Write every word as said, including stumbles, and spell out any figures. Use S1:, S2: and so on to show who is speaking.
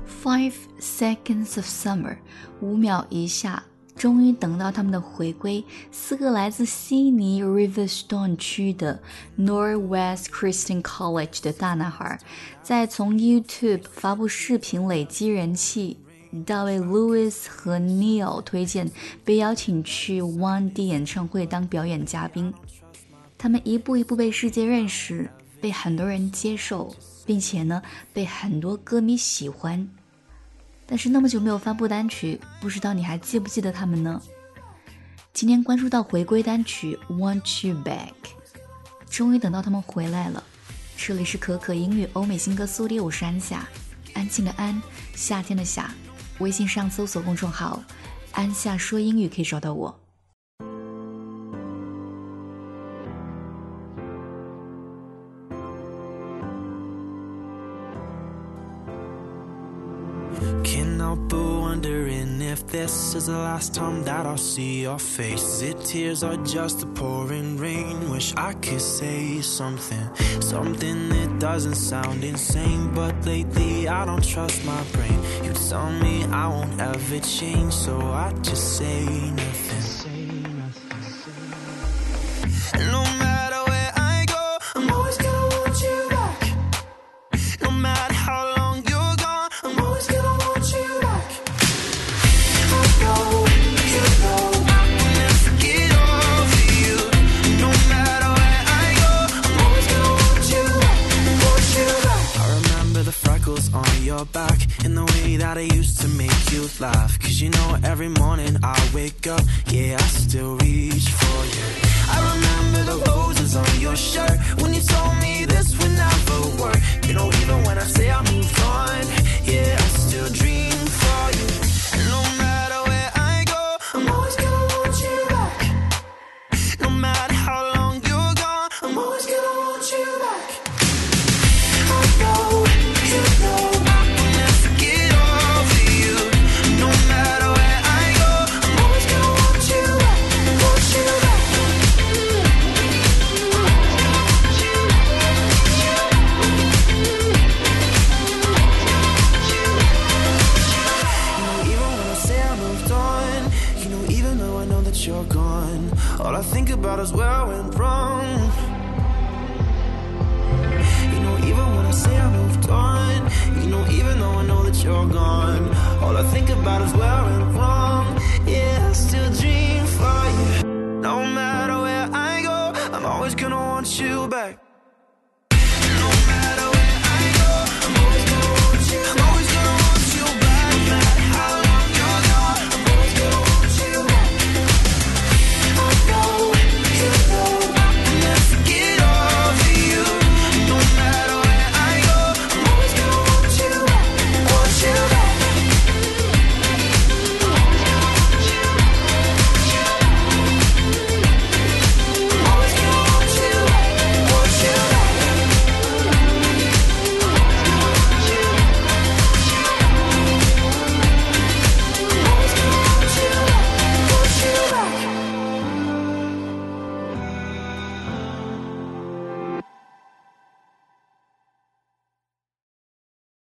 S1: Five seconds of summer， 五秒一夏，终于等到他们的回归。四个来自悉尼 Riverstone 区的 Northwest Christian College 的大男孩，在从 YouTube 发布视频累积人气，大卫 Lewis 和 Neil 推荐被邀请去 One D 演唱会当表演嘉宾。他们一步一步被世界认识，被很多人接受，并且呢，被很多歌迷喜欢。但是那么久没有发布单曲，不知道你还记不记得他们呢？今天关注到回归单曲 Want You Back， 终于等到他们回来了。这里是可可英语欧美新歌速递，我是安夏，安静的安，夏天的夏。微信上搜索公众号安夏说英语可以找到我。
S2: Can't help but wondering if this is the last time that I'll see your face. Is it tears or just the pouring rain? Wish I could say something, something that doesn't sound insane. But lately I don't trust my brain. You tell me I won't ever change, so I just say nothing. No matter where I go, I'm always gonna want you back. No matter how long you're gone, I'm always gonna want you back. I know, you know, I will never get over you. No matter where I go, I'm always gonna want you back, want you back. I remember the freckles on your back and the way that I used to make you laugh. Cause you know every morning I wake up, yeah, I still reach for you. I remember the roses on your shirt when you told me this would never work. You know, even when I say I moved on, yeah, I still dream for you. And no matter where I go, I'm always gonna want you back. No matter how long you're gone, I'm always gonna want you back. I know, you know, I will never get over you. No matter where I go, I'm always gonna want you back, want you back. You're gone. All I think about is where I went wrong. You know, even when I say I moved on, you know, even though I know that you're gone, all I think about is where I went wrong.